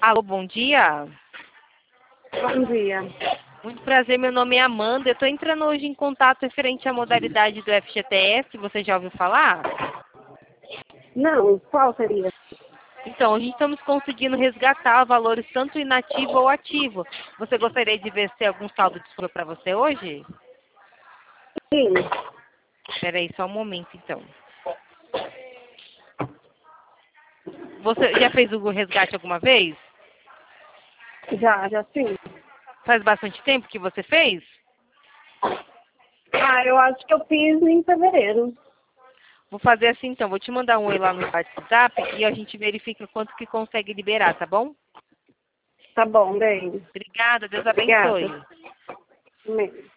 Alô, bom dia. Bom dia. Muito prazer, meu nome é Amanda. Eu estou entrando hoje em contato referente à modalidade do FGTS. Você já ouviu falar? Não, qual seria? Então, a gente estamos conseguindo resgatar valores tanto inativo ou ativo. Você gostaria de ver se tem algum saldo disponível para você hoje? Sim, Espera aí só um momento, então. Você já fez o resgate alguma vez? já sim. Faz bastante tempo que você fez? Eu acho que eu fiz em fevereiro. Vou fazer assim, então. Vou te mandar um oi lá no WhatsApp e a gente verifica quanto que consegue liberar, tá bom? Tá bom, bem. Obrigada, Deus Obrigada. abençoe. Amém.